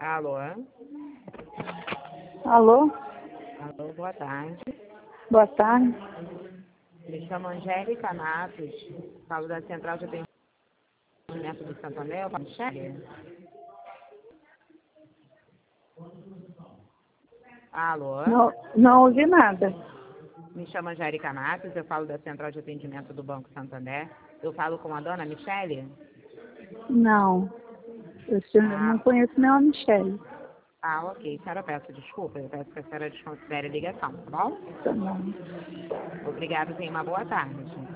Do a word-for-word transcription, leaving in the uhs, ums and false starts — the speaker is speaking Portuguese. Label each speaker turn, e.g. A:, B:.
A: Alô?
B: Alô?
A: Alô, boa tarde.
B: Boa tarde.
A: Me chamo Angélica Matos, falo da Central de Atendimento do Santo André, para Michele. Alô?
B: Não, não ouvi nada.
A: Me chamo Angélica Matos, eu falo da Central de Atendimento do Banco Santander. Eu falo com a dona Michele?
B: Não. Eu senhor, não
A: Ah,
B: conheço nenhuma Michele.
A: ah, ok. Senhora, eu peço desculpa, eu peço que a senhora desconsidere a ligação, tá bom?
B: Tá bom.
A: Obrigada, tenha uma boa tarde.